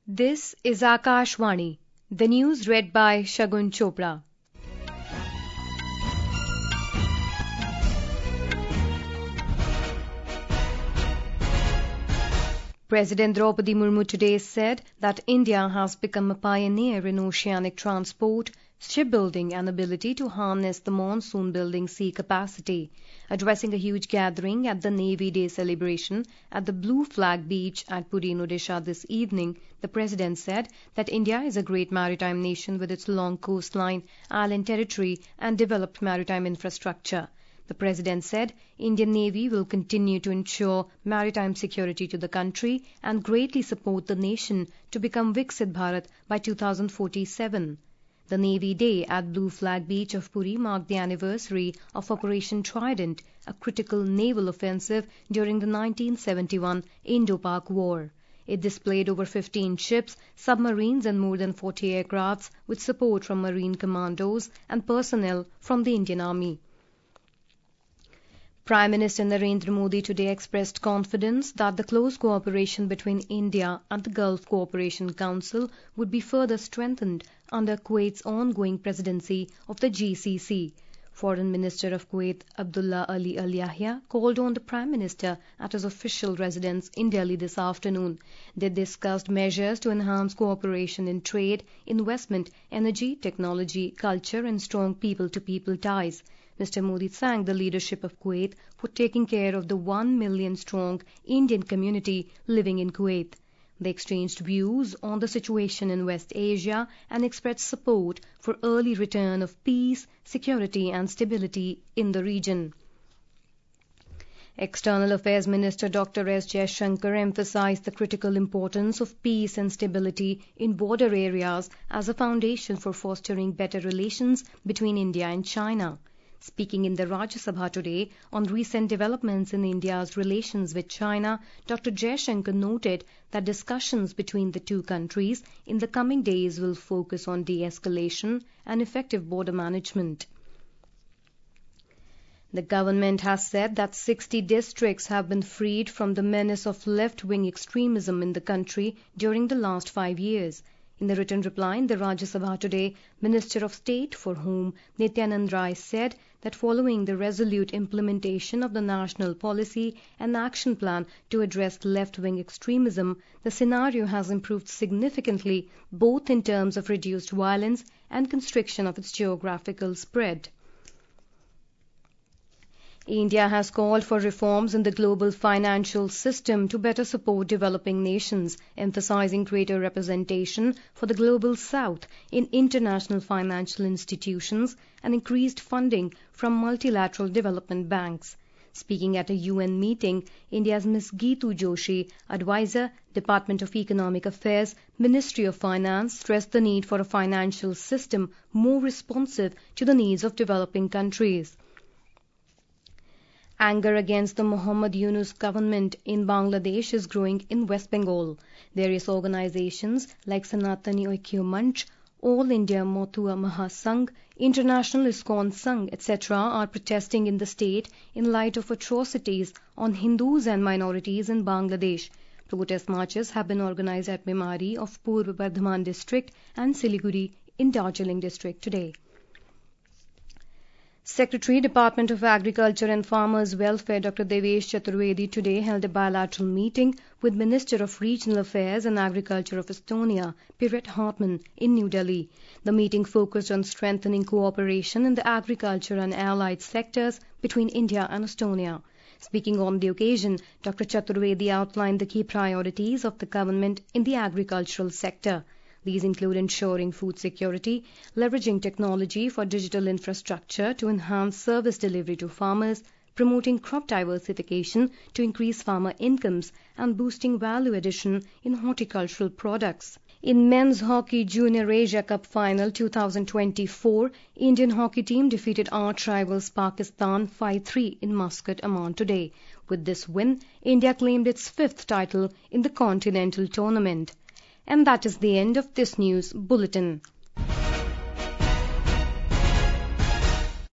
This is Akashvani, the news read by Shagun Chopra. President Draupadi Murmu today said that India has become a pioneer in oceanic transport, shipbuilding and ability to harness the monsoon building sea capacity. Addressing a huge gathering at the Navy Day celebration at the Blue Flag Beach at Puri in Odisha this evening, the President said that India is a great maritime nation with its long coastline, island territory and developed maritime infrastructure. The President said Indian Navy will continue to ensure maritime security to the country and greatly support the nation to become Viksit Bharat by 2047. The Navy Day at Blue Flag Beach of Puri marked the anniversary of Operation Trident, a critical naval offensive during the 1971 Indo-Pak War. It displayed over 15 ships, submarines and more than 40 aircrafts with support from Marine commandos and personnel from the Indian Army. Prime Minister Narendra Modi today expressed confidence that the close cooperation between India and the Gulf Cooperation Council would be further strengthened under Kuwait's ongoing presidency of the GCC. Foreign Minister of Kuwait Abdullah Ali Al Yahya called on the Prime Minister at his official residence in Delhi this afternoon. They discussed measures to enhance cooperation in trade, investment, energy, technology, culture and strong people-to-people ties. Mr. Modi thanked the leadership of Kuwait for taking care of the 1 million strong Indian community living in Kuwait. They exchanged views on the situation in West Asia and expressed support for early return of peace, security and stability in the region. External Affairs Minister Dr. S. Jaishankar emphasized the critical importance of peace and stability in border areas as a foundation for fostering better relations between India and China. Speaking in the Rajya Sabha today on recent developments in India's relations with China, Dr. Jaishankar noted that discussions between the two countries in the coming days will focus on de-escalation and effective border management. The government has said that 60 districts have been freed from the menace of left-wing extremism in the country during the last 5 years. In the written reply in the Rajya Sabha today, Minister of State for Home Nityanand Rai said that following the resolute implementation of the National Policy and Action Plan to address left-wing extremism, the scenario has improved significantly both in terms of reduced violence and constriction of its geographical spread. India has called for reforms in the global financial system to better support developing nations, emphasizing greater representation for the global south in international financial institutions and increased funding from multilateral development banks. Speaking at a UN meeting, India's Ms. Geetu Joshi, advisor, Department of Economic Affairs, Ministry of Finance, stressed the need for a financial system more responsive to the needs of developing countries. Anger against the Muhammad Yunus government in Bangladesh is growing in West Bengal. Various organizations like Sanatani Oikyo Manch, All India Matua Mahasangh, International ISKCON Sangh, etc. are protesting in the state in light of atrocities on Hindus and minorities in Bangladesh. Protest marches have been organized at Bimari of Purva Bardhaman district and Siliguri in Darjeeling district today. Secretary, Department of Agriculture and Farmers Welfare Dr. Devesh Chaturvedi today held a bilateral meeting with Minister of Regional Affairs and Agriculture of Estonia, Piret Hartman, in New Delhi. The meeting focused on strengthening cooperation in the agriculture and allied sectors between India and Estonia. Speaking on the occasion, Dr. Chaturvedi outlined the key priorities of the government in the agricultural sector. These include ensuring food security, leveraging technology for digital infrastructure to enhance service delivery to farmers, promoting crop diversification to increase farmer incomes, and boosting value addition in horticultural products. In men's hockey Junior Asia Cup Final 2024, Indian hockey team defeated arch rivals Pakistan 5-3 in Muscat, Oman today. With this win, India claimed its 5th title in the continental tournament. And that is the end of this news bulletin.